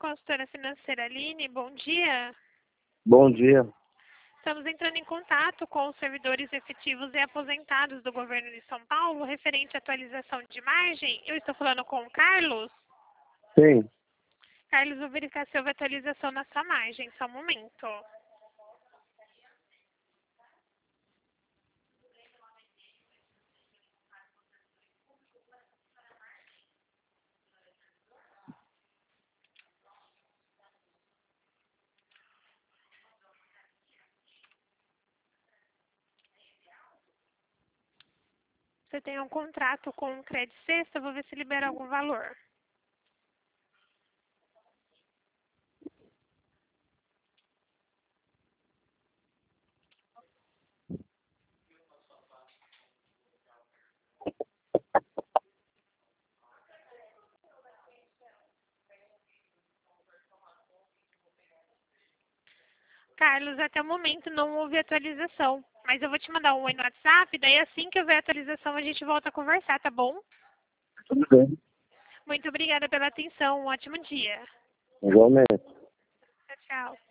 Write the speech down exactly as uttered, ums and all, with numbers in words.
consultora financeira Aline, bom dia. Bom dia. Estamos entrando em contato com os servidores efetivos e aposentados do governo de São Paulo, referente à atualização de margem. Eu estou falando com o Carlos. Sim. Carlos, vou verificar se houve atualização na sua margem. Só um momento. Você tem um contrato com o Credit Sexta, vou ver se libera algum valor. Carlos, até o momento não houve atualização, mas eu vou te mandar um oi no WhatsApp, daí assim que houver atualização a gente volta a conversar, tá bom? Tudo bem. Muito obrigada pela atenção, um ótimo dia. Igualmente. Tchau, tchau.